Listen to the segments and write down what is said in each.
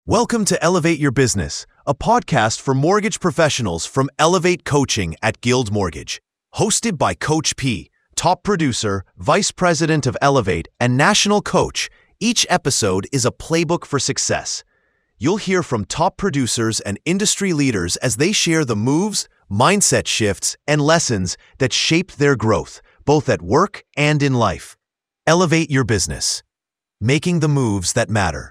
Welcome to Elevate Your Business, a podcast for mortgage professionals from Elevate Coaching at Guild Mortgage. Hosted by Coach P, top producer, vice president of Elevate, and national coach, each episode is a playbook for success. You'll hear from top producers and industry leaders as they share the moves, mindset shifts, and lessons that shaped their growth, both at work and in life. Elevate your business, making the moves that matter.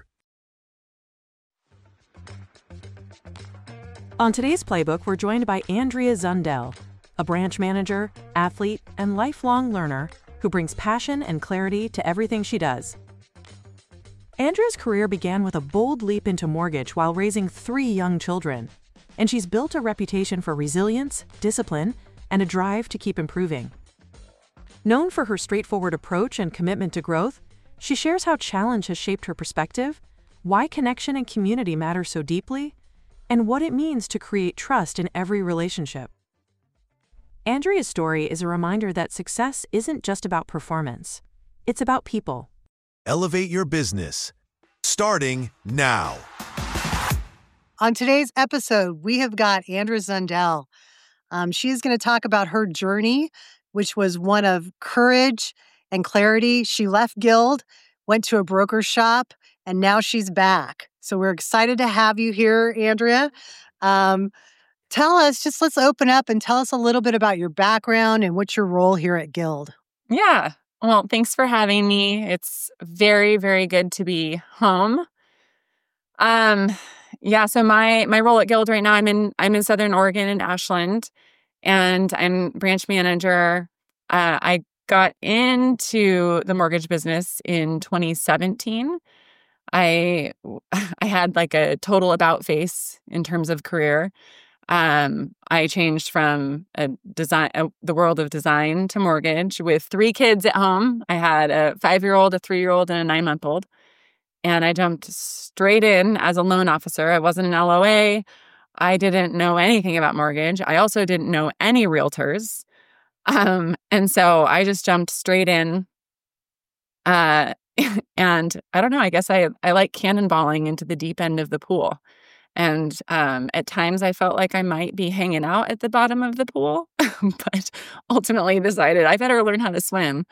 On today's playbook, we're joined by Andrea Zundel, a branch manager, athlete, and lifelong learner who brings passion and clarity to everything she does. Andrea's career began with a bold leap into mortgage while raising 3 young children, and she's built a reputation for resilience, discipline, and a drive to keep improving. Known for her straightforward approach and commitment to growth, she shares how challenge has shaped her perspective, why connection and community matter so deeply, and what it means to create trust in every relationship. Andrea's story is a reminder that success isn't just about performance. It's about people. Elevate your business, starting now. On today's episode, we have got Andrea Zundel. She is going to talk about her journey, which was one of courage and clarity. She left Guild, went to a broker shop, and now she's back. So we're excited to have you here, Andrea. Tell us, let's open up and tell us a little bit about your background and what's your role here at Guild. Yeah. Well, thanks for having me. It's very, very good to be home. So my role at Guild right now, I'm in Southern Oregon in Ashland, and I'm branch manager. I got into the mortgage business in 2017. I had like a total about face in terms of career. I changed from the world of design to mortgage with 3 kids at home. I had a 5-year-old, a 3-year-old, and a 9-month-old. And I jumped straight in as a loan officer. I wasn't an LOA. I didn't know anything about mortgage. I also didn't know any realtors. And so I just jumped straight in. And I don't know, I guess I like cannonballing into the deep end of the pool. And at times I felt like I might be hanging out at the bottom of the pool, but ultimately decided I better learn how to swim.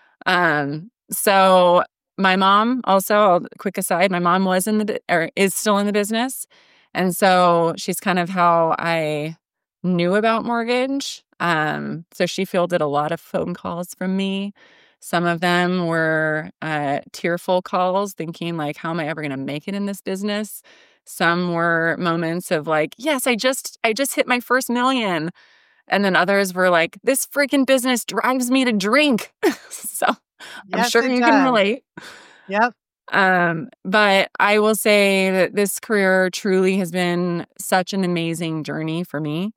So my mom also, quick aside, my mom is still in the business. And so she's kind of how I knew about mortgage. So she fielded a lot of phone calls from me. Some of them were tearful calls, thinking like, how am I ever going to make it in this business? Some were moments of like, yes, I just hit my first million. And then others were like, this freaking business drives me to drink. So I'm sure you can relate. Yep. But I will say that this career truly has been such an amazing journey for me.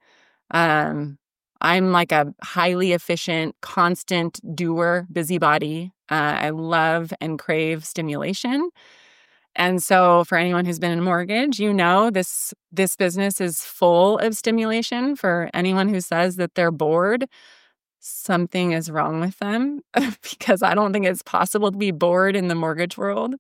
I'm like a highly efficient, constant doer, busybody. I love and crave stimulation. And so for anyone who's been in mortgage, this business is full of stimulation. For anyone who says that they're bored, something is wrong with them because I don't think it's possible to be bored in the mortgage world.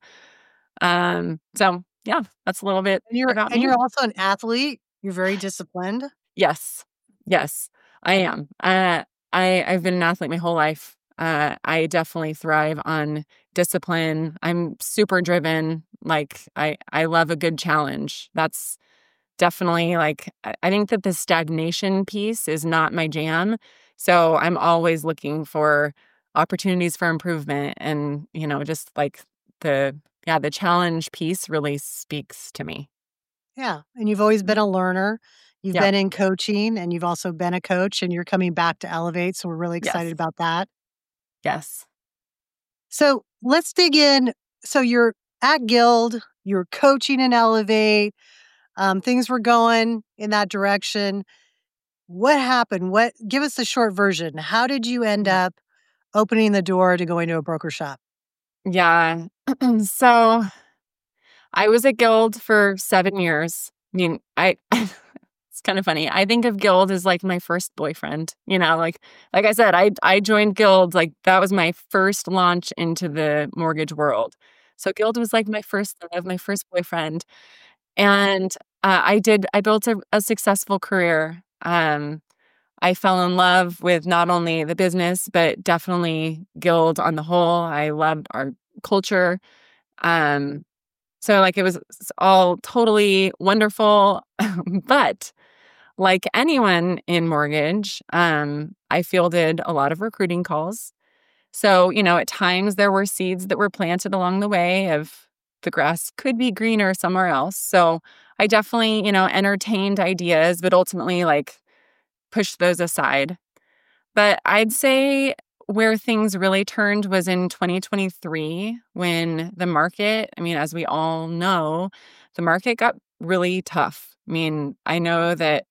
So yeah, that's a little bit about me. And you're also an athlete. You're very disciplined. Yes, I am. I've been an athlete my whole life. I definitely thrive on discipline. I'm super driven. Like I love a good challenge. That's definitely like, I think that the stagnation piece is not my jam. So I'm always looking for opportunities for improvement. And, just like the challenge piece really speaks to me. Yeah. And you've always been a learner. You've been in coaching, and you've also been a coach, and you're coming back to Elevate. So we're really excited about that. Yes. So let's dig in. So you're at Guild, you're coaching in Elevate. Things were going in that direction. What happened? Give us the short version. How did you end up opening the door to going to a broker shop? Yeah. So I was at Guild for 7 years. I mean, it's kind of funny. I think of Guild as like my first boyfriend, like I said, I joined Guild, like that was my first launch into the mortgage world. So Guild was like my first love, my first boyfriend. And I built a successful career. I fell in love with not only the business, but definitely Guild on the whole. I loved our culture. Um, so like it was all totally wonderful. But like anyone in mortgage, I fielded a lot of recruiting calls. So, at times there were seeds that were planted along the way of the grass could be greener somewhere else. So I definitely, entertained ideas, but ultimately like pushed those aside. But I'd say where things really turned was in 2023 when the market, as we all know, the market got really tough. I know that,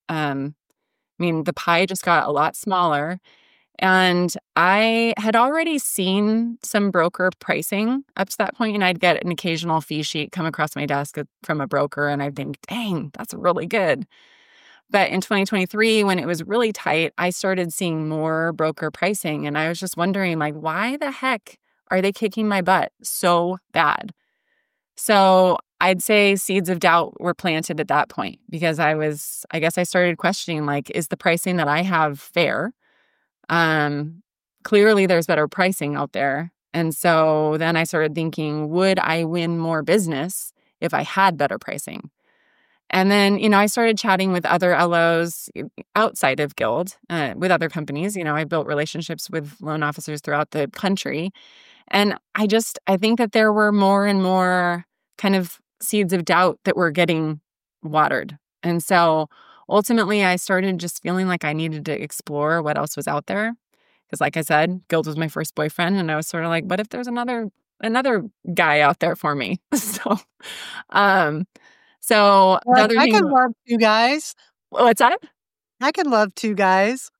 the pie just got a lot smaller. And I had already seen some broker pricing up to that point, and I'd get an occasional fee sheet come across my desk from a broker, and I'd think, dang, that's really good. But in 2023, when it was really tight, I started seeing more broker pricing, and I was just wondering, like, why the heck are they kicking my butt so bad? So I'd say seeds of doubt were planted at that point because I guess I started questioning, like, is the pricing that I have fair? Clearly there's better pricing out there. And so then I started thinking, would I win more business if I had better pricing? And then, I started chatting with other LOs outside of Guild, with other companies. I built relationships with loan officers throughout the country. And I think that there were more and more kind of seeds of doubt that were getting watered. And so ultimately, I started just feeling like I needed to explore what else was out there. Because like I said, Guild was my first boyfriend. And I was sort of like, what if there's another guy out there for me? Um, so the Like, other I thing, could love two guys. what's that? I could love two guys.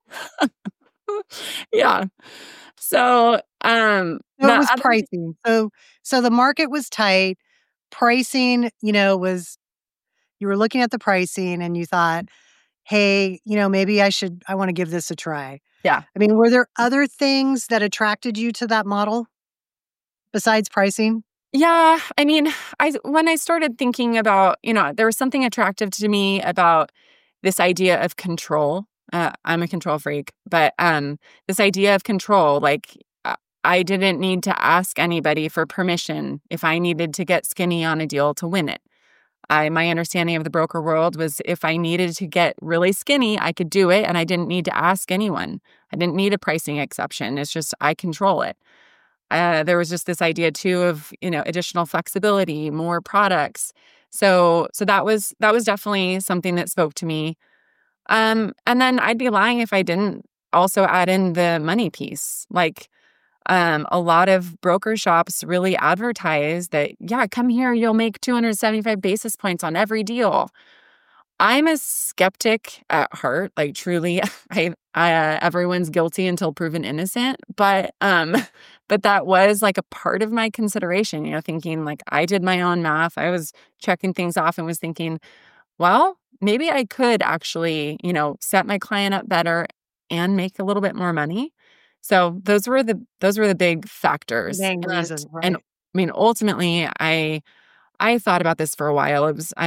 Yeah. So, So the it was other, pricing. So the market was tight. Pricing, was you were looking at the pricing and you thought, hey, maybe I want to give this a try. yeah. Were there other things that attracted you to that model besides pricing? Yeah, when I started thinking about, there was something attractive to me about this idea of control. I'm a control freak, but this idea of control, like I didn't need to ask anybody for permission if I needed to get skinny on a deal to win it. My understanding of the broker world was if I needed to get really skinny, I could do it, and I didn't need to ask anyone. I didn't need a pricing exception. It's just I control it. There was just this idea too of, additional flexibility, more products. So that was definitely something that spoke to me. And then I'd be lying if I didn't also add in the money piece. Like, a lot of broker shops really advertise that, yeah, come here, you'll make 275 basis points on every deal. I'm a skeptic at heart, like truly. Everyone's guilty until proven innocent, but that was like a part of my consideration. Thinking like I did my own math. I was checking things off and was thinking, well, maybe I could actually, set my client up better and make a little bit more money. So those were the big factors. Main reason, And right? ultimately, I thought about this for a while.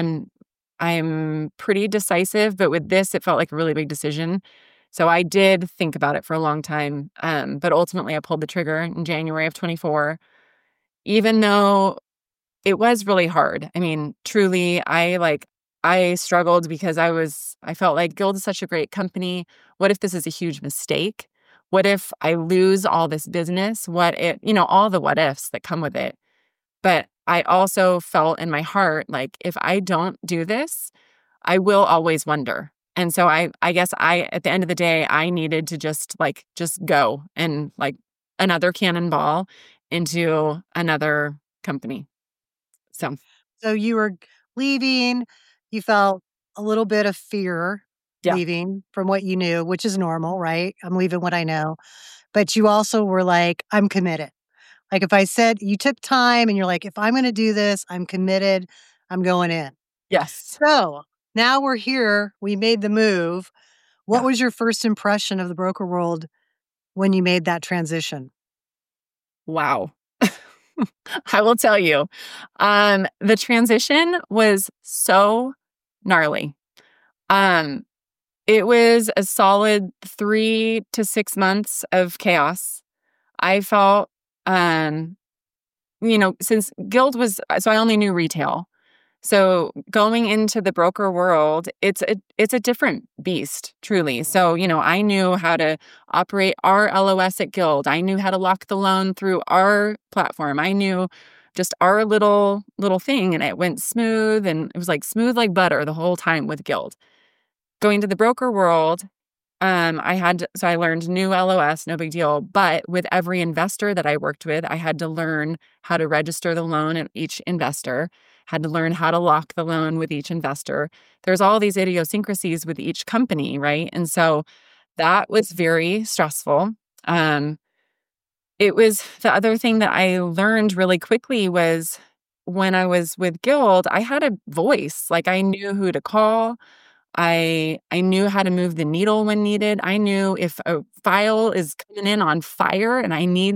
I'm pretty decisive, but with this, it felt like a really big decision. So I did think about it for a long time. But ultimately, I pulled the trigger in January of 24, even though it was really hard. Truly, I struggled because I felt like Guild is such a great company. What if this is a huge mistake? What if I lose all this business? All the what ifs that come with it. But I also felt in my heart, like, if I don't do this, I will always wonder. And so I guess at the end of the day, I needed to just go and like another cannonball into another company. So You were leaving, you felt a little bit of fear yeah, leaving from what you knew, which is normal, right? I'm leaving what I know. But you also were like, I'm committed. Like if I said you took time and you're like, if I'm going to do this, I'm committed, I'm going in. yes. So now we're here. We made the move. What Yeah. was your first impression of the broker world when you made that transition? Wow. I will tell you, the transition was so gnarly. Um, it was a solid 3 to 6 months of chaos. I felt, um, since Guild was, so I only knew retail. So going into the broker world, it's a different beast, truly. So, I knew how to operate our LOS at Guild. I knew how to lock the loan through our platform. I knew just our little thing, and it went smooth, and it was like smooth like butter the whole time with Guild. Going to the broker world, I learned new LOS, no big deal. But with every investor that I worked with, I had to learn how to register the loan at each investor, had to learn how to lock the loan with each investor. There's all these idiosyncrasies with each company, right? And so that was very stressful. It was the other thing that I learned really quickly was when I was with Guild, I had a voice. Like I knew who to call. I knew how to move the needle when needed. I knew if a file is coming in on fire and I need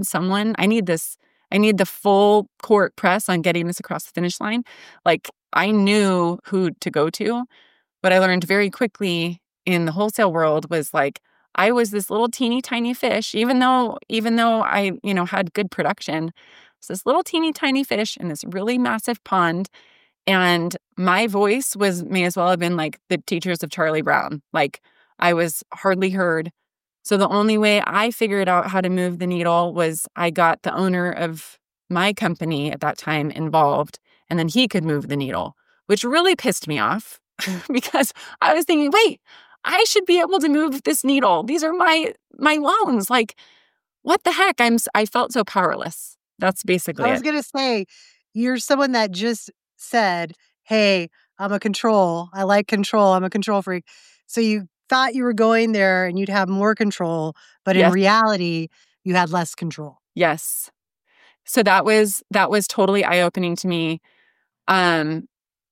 the full court press on getting this across the finish line. Like I knew who to go to. What I learned very quickly in the wholesale world was like, I was this little teeny tiny fish, even though I, had good production. It's this little teeny tiny fish in this really massive pond. And my voice may as well have been like the teachers of Charlie Brown. Like I was hardly heard. So the only way I figured out how to move the needle was I got the owner of my company at that time involved, and then he could move the needle, which really pissed me off because I was thinking, wait, I should be able to move this needle. These are my loans. Like, what the heck? I felt so powerless. That's basically I was going to say, you're someone that just said, hey, I'm a control. I like control. I'm a control freak. So you thought you were going there and you'd have more control, but in Yes. reality, you had less control. Yes. So that was totally eye-opening to me. I'm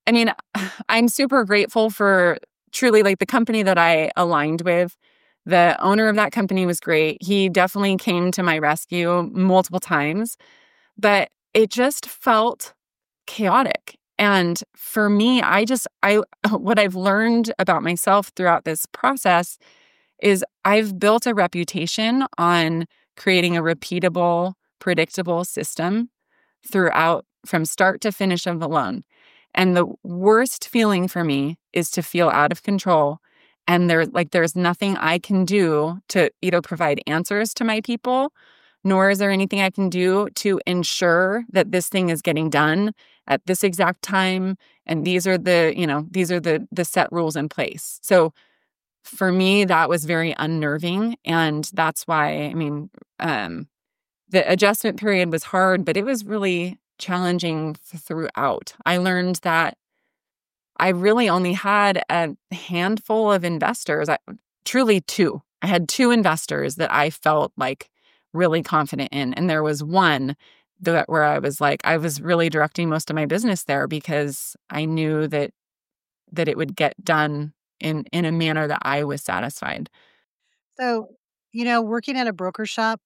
super grateful for truly like the company that I aligned with. The owner of that company was great. He definitely came to my rescue multiple times, but it just felt chaotic. And for me, what I've learned about myself throughout this process is I've built a reputation on creating a repeatable, predictable system throughout from start to finish of the loan. And the worst feeling for me is to feel out of control. And there's nothing I can do to either provide answers to my people, nor is there anything I can do to ensure that this thing is getting done at this exact time. And these are the set rules in place. So for me, that was very unnerving. And that's why, the adjustment period was hard, but it was really challenging throughout. I learned that I really only had a handful of investors, truly two. I had two investors that I felt like really confident in. And there was one where I was really directing most of my business there because I knew that it would get done in a manner that I was satisfied. So, working at a broker shop,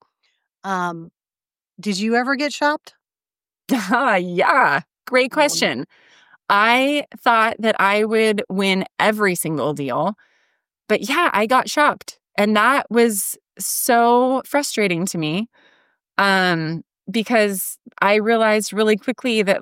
did you ever get shopped? Yeah, great question. I thought that I would win every single deal, but yeah, I got shopped. And that was so frustrating to me because I realized really quickly that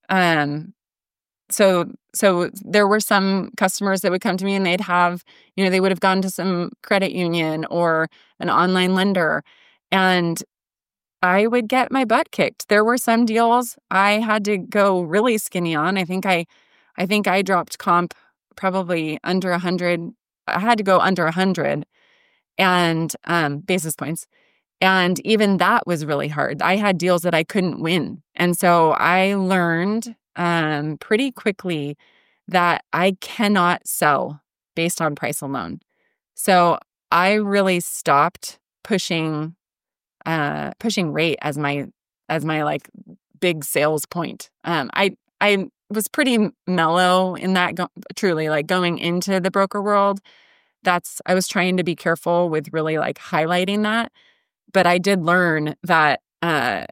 so there were some customers that would come to me and they'd have, they would have gone to some credit union or an online lender, and I would get my butt kicked. There were some deals I had to go really skinny on. I think I dropped comp probably under 100. I had to go under 100 and basis points. And even that was really hard. I had deals that I couldn't win. And so I learned pretty quickly that I cannot sell based on price alone. So I really stopped pushing rate as my like big sales point. I was pretty mellow in that, truly, like going into the broker world. I was trying to be careful with really like highlighting that. But I did learn that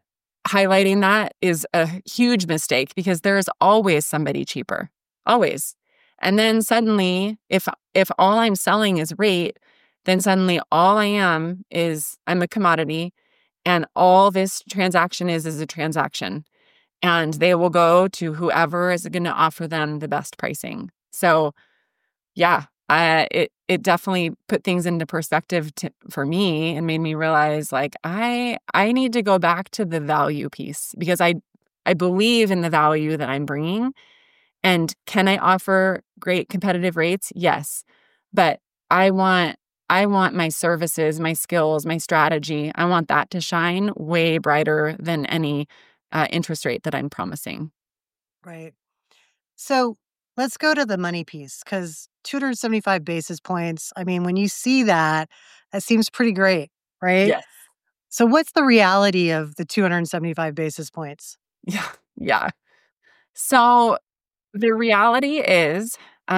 highlighting that is a huge mistake because there is always somebody cheaper, always. And then suddenly, if all I'm selling is rate, then suddenly all I am is I'm a commodity, and all this transaction is a transaction, and they will go to whoever is going to offer them the best pricing. So, yeah, it definitely put things into perspective for me and made me realize like I need to go back to the value piece because I believe in the value that I'm bringing. And can I offer great competitive rates? Yes. But I want my services, my skills, my strategy, I want that to shine way brighter than any interest rate that I'm promising. Right. So let's go to the money piece because 275 basis points. I mean, when you see that, that seems pretty great, right? Yes. So what's the reality of the 275 basis points? Yeah. Yeah. So the reality is,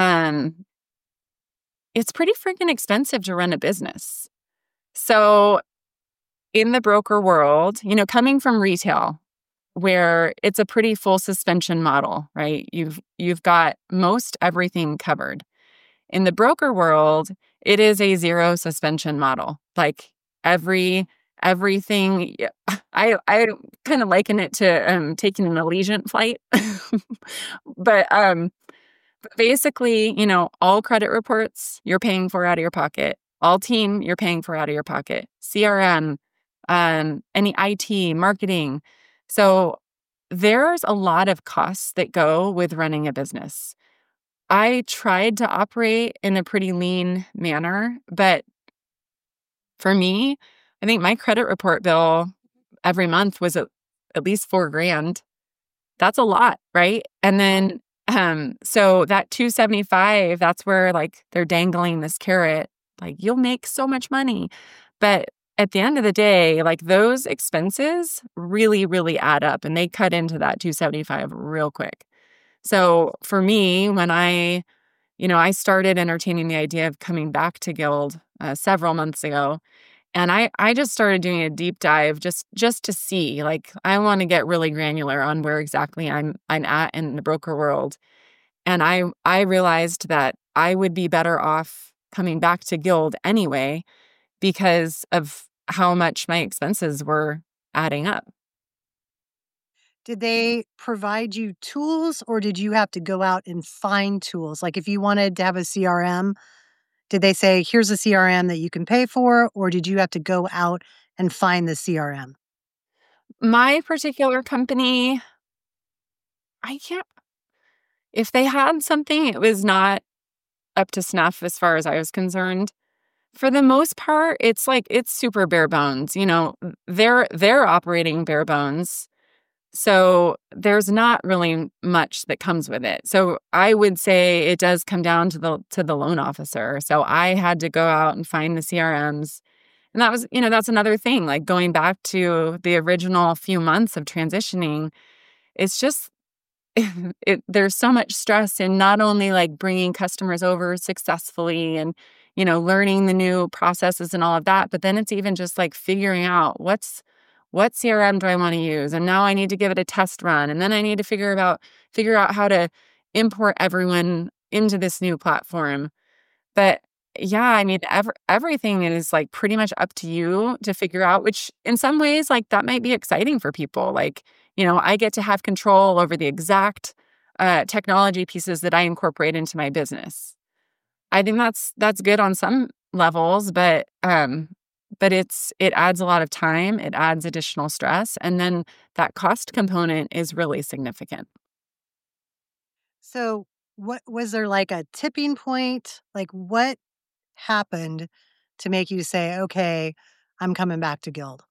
it's pretty freaking expensive to run a business. So in the broker world, coming from retail, where it's a pretty full suspension model, right? You've got most everything covered. In the broker world, it is a zero suspension model. Like everything. I kind of liken it to taking an Allegiant flight, but basically, all credit reports you're paying for out of your pocket. All team you're paying for out of your pocket. CRM, any IT, marketing. So there's a lot of costs that go with running a business. I tried to operate in a pretty lean manner, but for me, I think my credit report bill every month was at least $4,000. That's a lot, right? And then, so that 275, that's where like they're dangling this carrot, like you'll make so much money. But at the end of the day, like those expenses really, really add up and they cut into that 275 real quick. So for me, when I started entertaining the idea of coming back to Guild several months ago, and I just started doing a deep dive just to see, like, I want to get really granular on where exactly I'm at in the broker world. And I realized that I would be better off coming back to Guild anyway because of how much my expenses were adding up. Did they provide you tools or did you have to go out and find tools? Like if you wanted to have a CRM, did they say, here's a CRM that you can pay for, or did you have to go out and find the CRM? My particular company, if they had something, it was not up to snuff as far as I was concerned. For the most part, it's super bare bones. They're operating bare bones. So there's not really much that comes with it. So I would say it does come down to the loan officer. So I had to go out and find the CRMs. And that was, that's another thing, like going back to the original few months of transitioning, it's just there's so much stress in not only like bringing customers over successfully and, learning the new processes and all of that, but then it's even just like figuring out what CRM do I want to use? And now I need to give it a test run. And then I need to figure out how to import everyone into this new platform. But yeah, I mean, everything is like pretty much up to you to figure out, which in some ways, like that might be exciting for people. Like, I get to have control over the exact technology pieces that I incorporate into my business. I think that's good on some levels, but it adds a lot of time, it adds additional stress, and then that cost component is really significant. So what was there like a tipping point? Like what happened to make you say, okay, I'm coming back to Guild?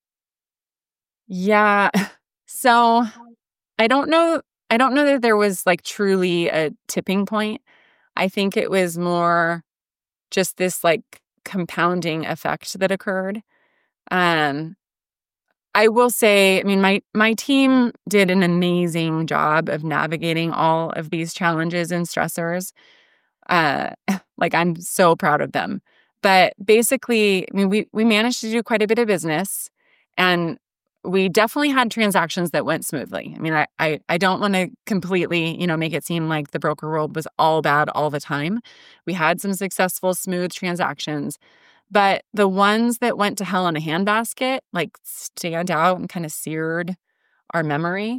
Yeah. So I don't know that there was like truly a tipping point. I think it was more just this like compounding effect that occurred. Um, I will say, I mean, my team did an amazing job of navigating all of these challenges and stressors. Uh, like I'm so proud of them. But basically, I mean, we managed to do quite a bit of business, and we definitely had transactions that went smoothly. I mean, I don't want to completely, make it seem like the broker world was all bad all the time. We had some successful, smooth transactions, but the ones that went to hell in a handbasket, like stand out and kind of seared our memory.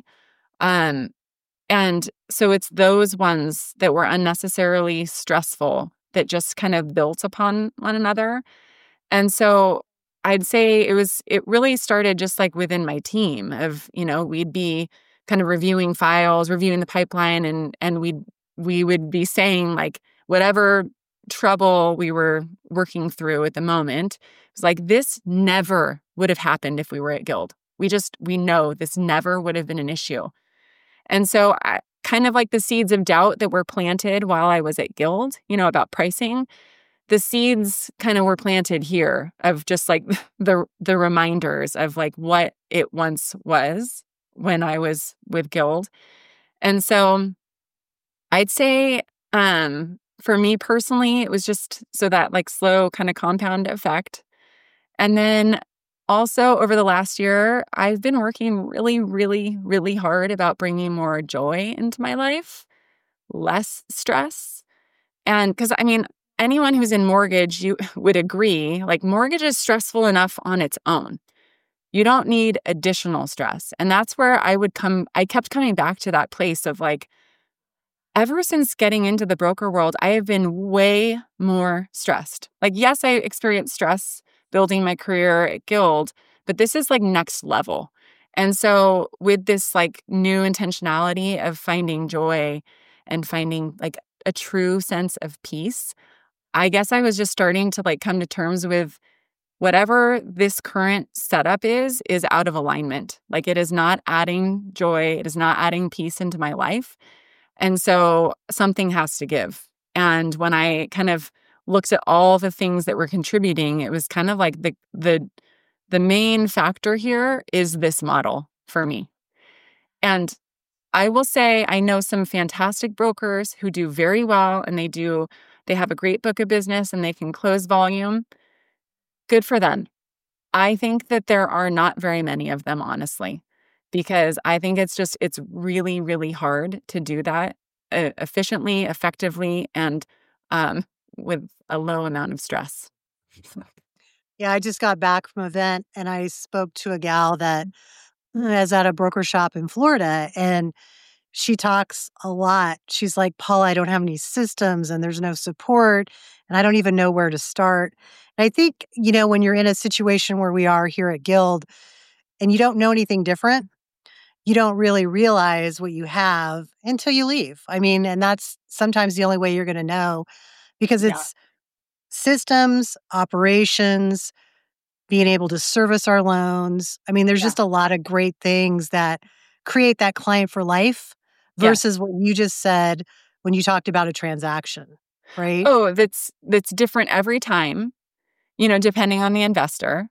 And so it's those ones that were unnecessarily stressful that just kind of built upon one another. And so I'd say it really started just like within my team of, we'd be kind of reviewing files, reviewing the pipeline, and we would be saying like whatever trouble we were working through at the moment. It was like, this never would have happened if we were at Guild. We know this never would have been an issue. And so I kind of like the seeds of doubt that were planted while I was at Guild, about pricing, the seeds kind of were planted here of just like the reminders of like what it once was when I was with Guild. And so I'd say for me personally, it was just so that like slow kind of compound effect. And then also over the last year, I've been working really, really, really hard about bringing more joy into my life, less stress. And because anyone who's in mortgage, you would agree, like mortgage is stressful enough on its own. You don't need additional stress. And that's where I kept coming back to that place of like, ever since getting into the broker world, I have been way more stressed. Like, yes, I experienced stress building my career at Guild, but this is like next level. And so with this like new intentionality of finding joy and finding like a true sense of peace, I guess I was just starting to like come to terms with whatever this current setup is out of alignment. Like it is not adding joy. It is not adding peace into my life. And so something has to give. And when I kind of looked at all the things that were contributing, it was kind of like the main factor here is this model for me. And I will say I know some fantastic brokers who do very well and they have a great book of business and they can close volume. Good for them. I think that there are not very many of them, honestly, because I think it's really, really hard to do that efficiently, effectively, and with a low amount of stress. Yeah, I just got back from an event and I spoke to a gal that is at a broker shop in Florida, and she talks a lot. She's like, Paula, I don't have any systems and there's no support and I don't even know where to start. And I think, when you're in a situation where we are here at Guild and you don't know anything different, you don't really realize what you have until you leave. And that's sometimes the only way you're going to know because it's systems, operations, being able to service our loans. There's just a lot of great things that create that client for life versus what you just said when you talked about a transaction, right? Oh, that's different every time, depending on the investor.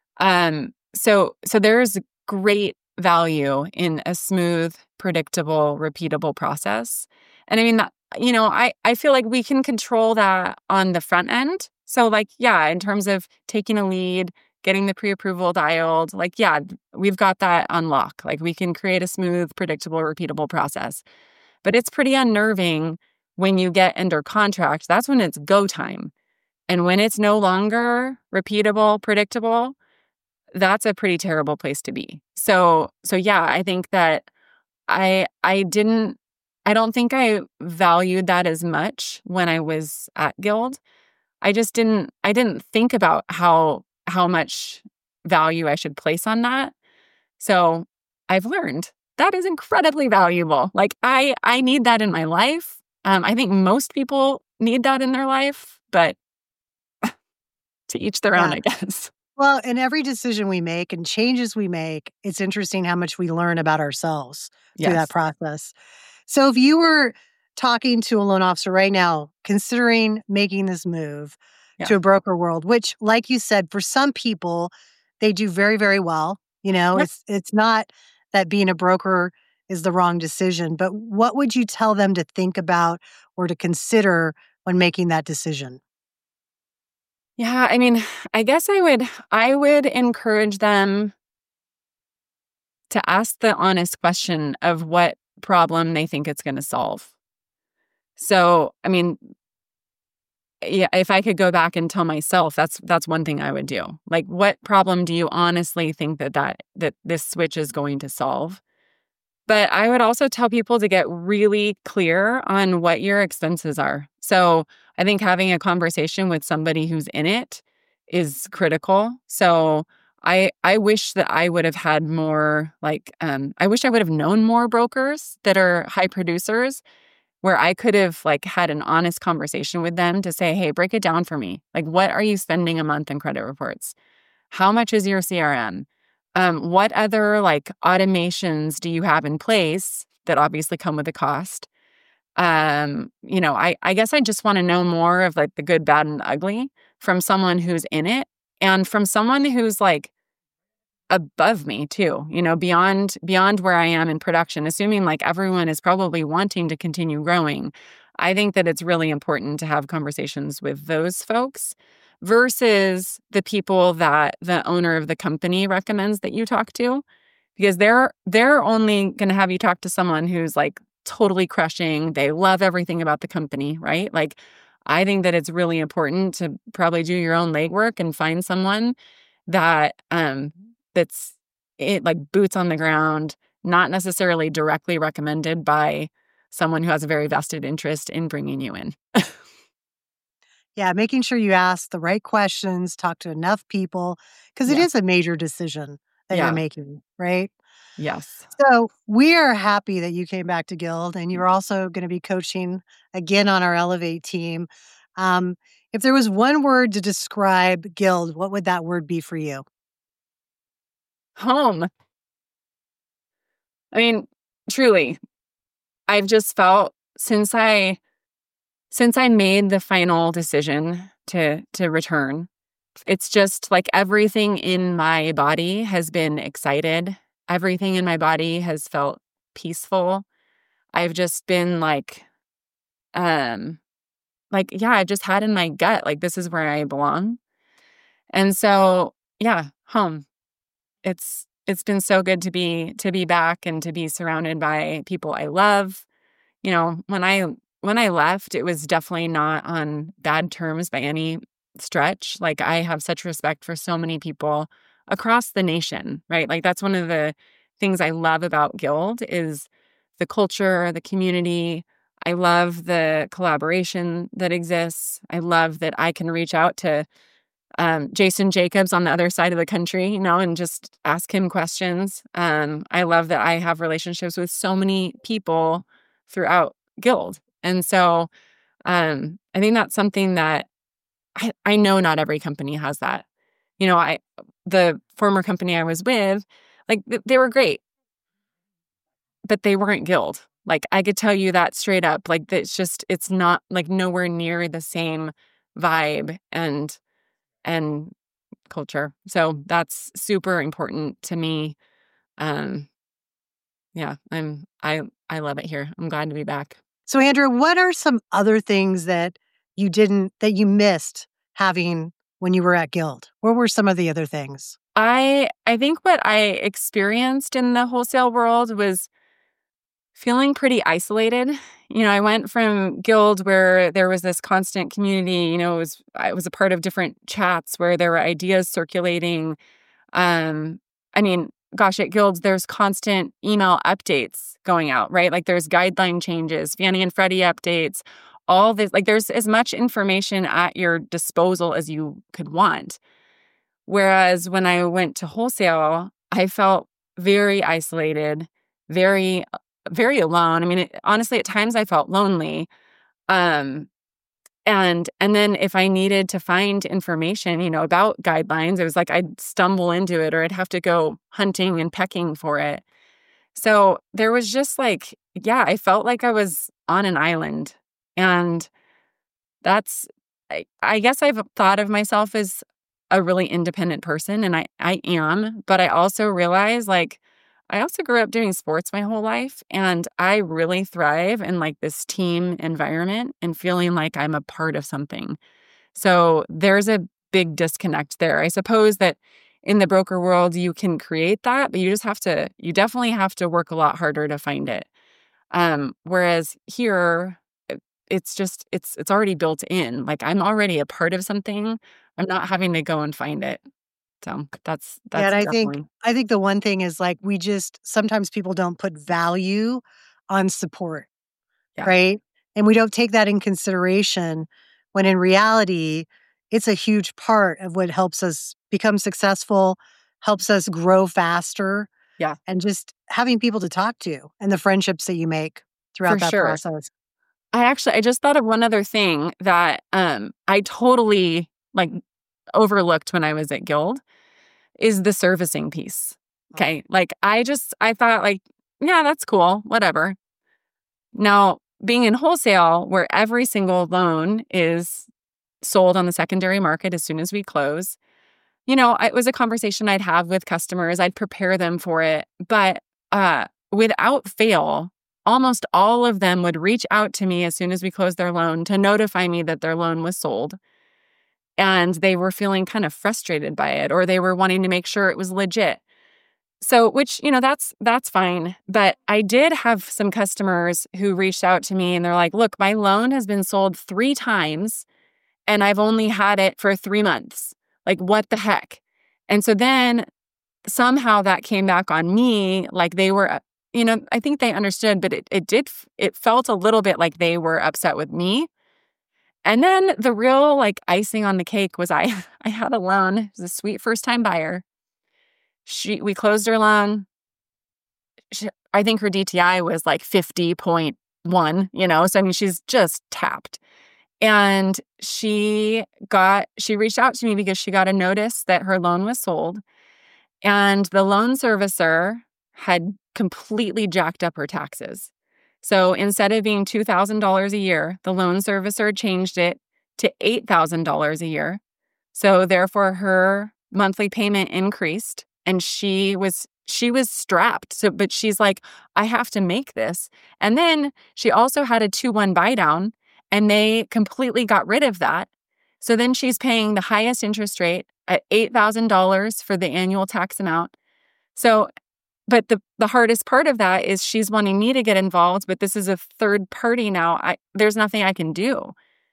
So there's great value in a smooth, predictable, repeatable process. And I feel like we can control that on the front end. So in terms of taking a lead, getting the pre-approval dialed, we've got that on lock. Like we can create a smooth, predictable, repeatable process. But it's pretty unnerving when you get under contract. That's when it's go time. And when it's no longer repeatable, predictable, that's a pretty terrible place to be. So I think that I don't think I valued that as much when I was at Guild. I didn't think about how much value I should place on that. So I've learned that is incredibly valuable. Like I need that in my life. I think most people need that in their life, but to each their own, I guess. Well, in every decision we make and changes we make, it's interesting how much we learn about ourselves through that process. So if you were talking to a loan officer right now, considering making this move to a broker world, which, like you said, for some people, they do very, very well. It's not that being a broker is the wrong decision, but what would you tell them to think about or to consider when making that decision? Yeah, I guess I would encourage them to ask the honest question of what problem they think it's going to solve. So, I mean, yeah, if I could go back and tell myself, that's one thing I would do. Like, what problem do you honestly think that this switch is going to solve? But I would also tell people to get really clear on what your expenses are. So I think having a conversation with somebody who's in it is critical. So I wish that I would have had more, I wish I would have known more brokers that are high producers where I could have had an honest conversation with them to say, hey, break it down for me. Like, what are you spending a month in credit reports? How much is your CRM? What other automations do you have in place that obviously come with a cost? I guess I just want to know more of the good, bad, and ugly from someone who's in it and from someone who's above me too, beyond where I am in production, assuming everyone is probably wanting to continue growing. I think that it's really important to have conversations with those folks versus the people that the owner of the company recommends that you talk to, because they're only going to have you talk to someone who's totally crushing. They love everything about the company, right? I think that it's really important to probably do your own legwork and find someone that that's boots on the ground, not necessarily directly recommended by someone who has a very vested interest in bringing you in. Yeah, making sure you ask the right questions, talk to enough people, because it is a major decision that you're making, right? Yes. So we are happy that you came back to Guild, and you're also going to be coaching again on our Elevate team. If there was one word to describe Guild, what would that word be for you? Home. I mean, truly, I've just felt since I made the final decision to return, it's just everything in my body has been excited. Everything in my body has felt peaceful. I've just been I just had in my gut, this is where I belong. And so, home. It's been so good to be back and to be surrounded by people I love. When I left, it was definitely not on bad terms by any stretch. I have such respect for so many people across the nation, right? That's one of the things I love about Guild is the culture, the community. I love the collaboration that exists. I love that I can reach out to Jason Jacobs on the other side of the country, and just ask him questions. I love that I have relationships with so many people throughout Guild. And so I think that's something that I know not every company has that. The former company I was with, they were great, but they weren't Guild. I could tell you that straight up. It's not nowhere near the same vibe and culture. So that's super important to me. I love it here. I'm glad to be back. So Andrea, what are some other things that you missed having when you were at Guild? What were some of the other things? I think what I experienced in the wholesale world was feeling pretty isolated. I went from Guild where there was this constant community, I was a part of different chats where there were ideas circulating. Gosh, at Guild, there's constant email updates going out, right? There's guideline changes, Fannie and Freddie updates, all this. There's as much information at your disposal as you could want. Whereas when I went to wholesale, I felt very isolated, very, very alone. Honestly, at times I felt lonely. And then if I needed to find information, about guidelines, it was I'd stumble into it or I'd have to go hunting and pecking for it. So there was just I felt like I was on an island. And that's, I guess I've thought of myself as a really independent person, and I am, but I also realize I also grew up doing sports my whole life, and I really thrive in this team environment and feeling like I'm a part of something. So there's a big disconnect there. I suppose that in the broker world, you can create that, but you definitely have to work a lot harder to find it. Whereas here, it's already built in. Like I'm already a part of something. I'm not having to go and find it. So that's Yeah, and definitely. I think the one thing is like sometimes people don't put value on support, Yeah. right? And we don't take that in consideration when in reality, it's a huge part of what helps us become successful, helps us grow faster, Yeah, and just having people to talk to and the friendships that you make for throughout that sure. process. I just thought of one other thing that I totally like overlooked when I was at Guild is the servicing piece. Okay. Like I thought like, yeah, that's cool, whatever. Now, being in wholesale where every single loan is sold on the secondary market as soon as we close, it was a conversation I'd have with customers. I'd prepare them for it. But without fail, almost all of them would reach out to me as soon as we closed their loan to notify me that their loan was sold. And they were feeling kind of frustrated by it, or they were wanting to make sure it was legit. So, which, that's fine. But I did have some customers who reached out to me and they're like, look, my loan has been sold 3 times and I've only had it for 3 months. Like, what the heck? And so then somehow that came back on me, like they were, I think they understood, but it felt a little bit like they were upset with me. And then the real like icing on the cake was I had a loan. It was a sweet first time buyer. We closed her loan. I think her DTI was like 50.1, so I mean, she's just tapped. And she reached out to me because she got a notice that her loan was sold. And the loan servicer had completely jacked up her taxes. So instead of being $2,000 a year, the loan servicer changed it to $8,000 a year. So therefore, her monthly payment increased, and she was strapped. So, but she's like, I have to make this. And then she also had a 2-1 buy down, and they completely got rid of that. So then she's paying the highest interest rate at $8,000 for the annual tax amount. So, but the hardest part of that is she's wanting me to get involved, but this is a third party now. There's nothing I can do.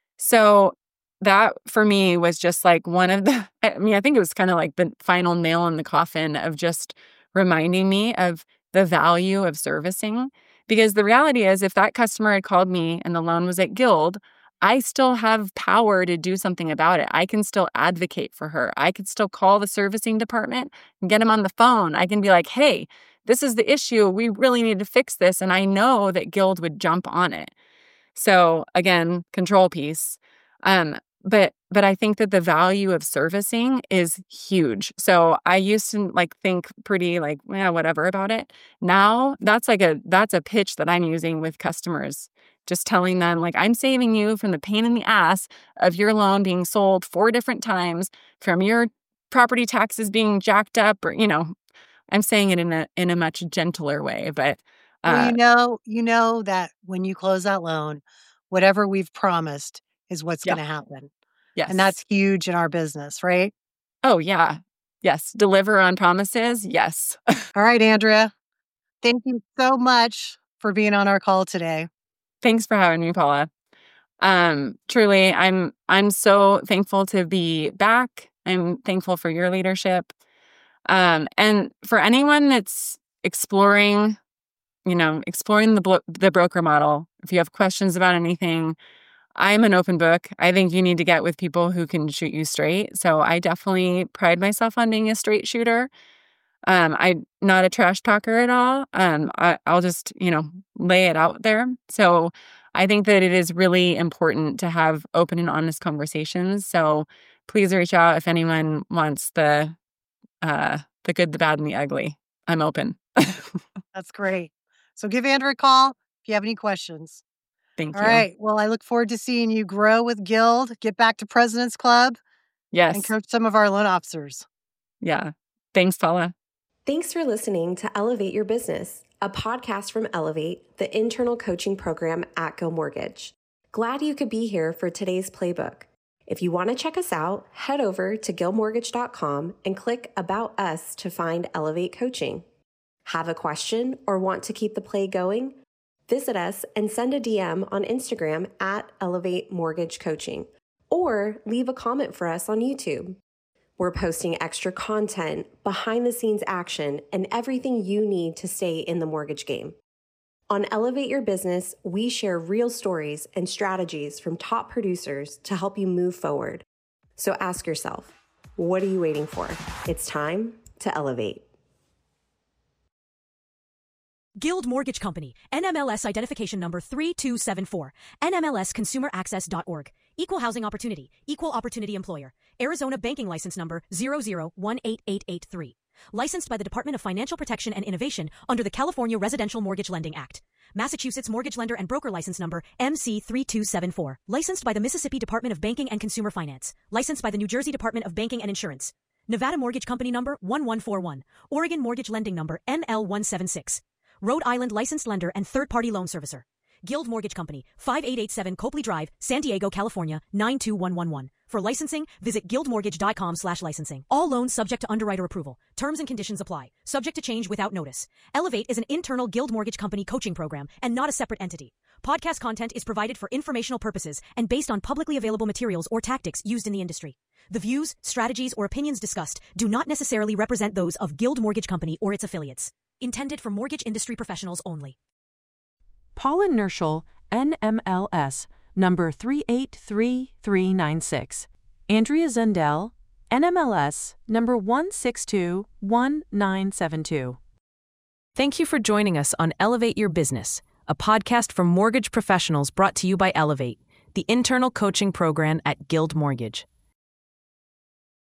So that for me was just like one of the, I think it was kind of like the final nail in the coffin of just reminding me of the value of servicing. Because the reality is, if that customer had called me and the loan was at Guild, I still have power to do something about it. I can still advocate for her. I could still call the servicing department and get them on the phone. I can be like, hey, this is the issue. We really need to fix this. And I know that Guild would jump on it. So again, control piece. But I think that the value of servicing is huge. So I used to think pretty whatever about it. Now that's a pitch that I'm using with customers. Just telling them I'm saving you from the pain in the ass of your loan being sold 4 different times, from your property taxes being jacked up, or I'm saying it in a much gentler way. But well, you know that when you close that loan, whatever we've promised is what's going to happen. Yes. And that's huge in our business, right? Oh, yeah. Yes. Deliver on promises. Yes. All right, Andrea. Thank you so much for being on our call today. Thanks for having me, Paula. Truly, I'm so thankful to be back. I'm thankful for your leadership. And for anyone that's exploring the broker model, if you have questions about anything, I'm an open book. I think you need to get with people who can shoot you straight. So I definitely pride myself on being a straight shooter. I'm not a trash talker at all. I'll just, lay it out there. So I think that it is really important to have open and honest conversations. So please reach out if anyone wants the good, the bad, and the ugly. I'm open. That's great. So give Andrea a call if you have any questions. Thank you. All right. Well, I look forward to seeing you grow with Guild, get back to President's Club. Yes. And coach some of our loan officers. Yeah. Thanks, Paula. Thanks for listening to Elevate Your Business, a podcast from Elevate, the internal coaching program at Go Mortgage. Glad you could be here for today's playbook. If you want to check us out, head over to guildmortgage.com and click About Us to find Elevate Coaching. Have a question or want to keep the play going? Visit us and send a DM on Instagram at Elevate Mortgage Coaching, or leave a comment for us on YouTube. We're posting extra content, behind-the-scenes action, and everything you need to stay in the mortgage game. On Elevate Your Business, we share real stories and strategies from top producers to help you move forward. So ask yourself, what are you waiting for? It's time to elevate. Guild Mortgage Company, NMLS identification number 3274, NMLSconsumeraccess.org, Equal Housing Opportunity, Equal Opportunity Employer, Arizona Banking License number 0018883. Licensed by the Department of Financial Protection and Innovation under the California Residential Mortgage Lending Act. Massachusetts Mortgage Lender and Broker License number MC3274. Licensed by the Mississippi Department of Banking and Consumer Finance. Licensed by the New Jersey Department of Banking and Insurance. Nevada Mortgage Company number 1141. Oregon Mortgage Lending number NL176. Rhode Island Licensed Lender and Third-Party Loan Servicer. Guild Mortgage Company, 5887 Copley Drive, San Diego, California, 92111. For licensing, visit guildmortgage.com/licensing. All loans subject to underwriter approval. Terms and conditions apply. Subject to change without notice. Elevate is an internal Guild Mortgage Company coaching program and not a separate entity. Podcast content is provided for informational purposes and based on publicly available materials or tactics used in the industry. The views, strategies, or opinions discussed do not necessarily represent those of Guild Mortgage Company or its affiliates. Intended for mortgage industry professionals only. Paula Nerschel, NMLS, number 383396. Andrea Zundel, NMLS, number 1621972. Thank you for joining us on Elevate Your Business, a podcast for mortgage professionals brought to you by Elevate, the internal coaching program at Guild Mortgage.